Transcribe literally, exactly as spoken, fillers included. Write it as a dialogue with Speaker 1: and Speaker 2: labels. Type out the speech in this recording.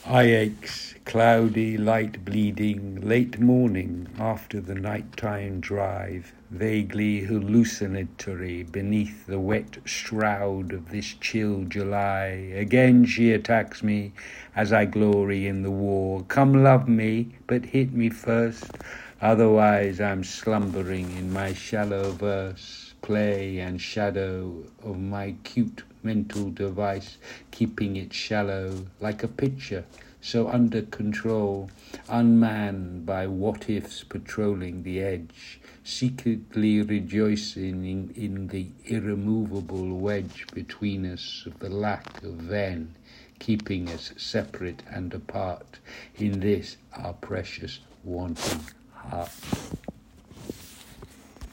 Speaker 1: Eye aches, cloudy, light bleeding, late morning after the nighttime drive, vaguely hallucinatory beneath the wet shroud of this chill July. Again she attacks me as I glory in the war. Come love me, but hit me first, otherwise I'm slumbering in my shallow verse, play and shadow of my cute mental device, keeping it shallow like a picture, so under control, unmanned by what-ifs patrolling the edge, secretly rejoicing in, in the irremovable wedge between us of the lack of then, keeping us separate and apart in this our precious wanting heart.